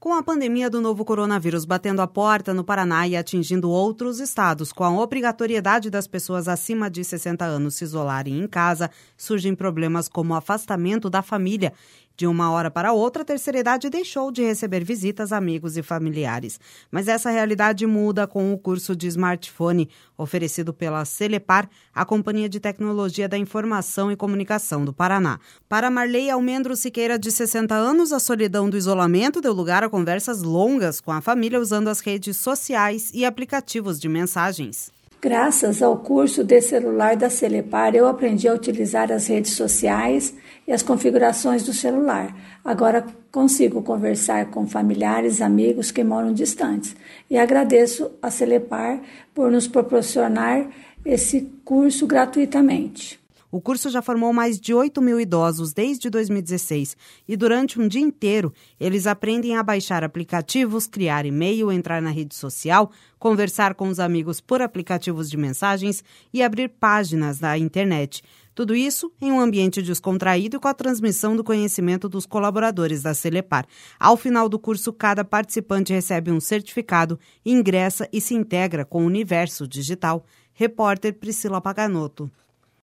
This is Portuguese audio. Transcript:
Com a pandemia do novo coronavírus batendo a porta no Paraná e atingindo outros estados, com a obrigatoriedade das pessoas acima de 60 anos se isolarem em casa, surgem problemas como o afastamento da família. De uma hora para outra, a terceira idade deixou de receber visitas, amigos e familiares. Mas essa realidade muda com o curso de smartphone oferecido pela Celepar, a Companhia de Tecnologia da Informação e Comunicação do Paraná. Para Marley Almendro Siqueira, de 60 anos, a solidão do isolamento deu lugar a conversas longas com a família usando as redes sociais e aplicativos de mensagens. Graças ao curso de celular da Celepar, eu aprendi a utilizar as redes sociais e as configurações do celular. Agora consigo conversar com familiares, amigos que moram distantes. E agradeço a Celepar por nos proporcionar esse curso gratuitamente. O curso já formou mais de 8 mil idosos desde 2016 e durante um dia inteiro eles aprendem a baixar aplicativos, criar e-mail, entrar na rede social, conversar com os amigos por aplicativos de mensagens e abrir páginas na internet. Tudo isso em um ambiente descontraído e com a transmissão do conhecimento dos colaboradores da Celepar. Ao final do curso, cada participante recebe um certificado, ingressa e se integra com o universo digital. Repórter Priscila Paganotto.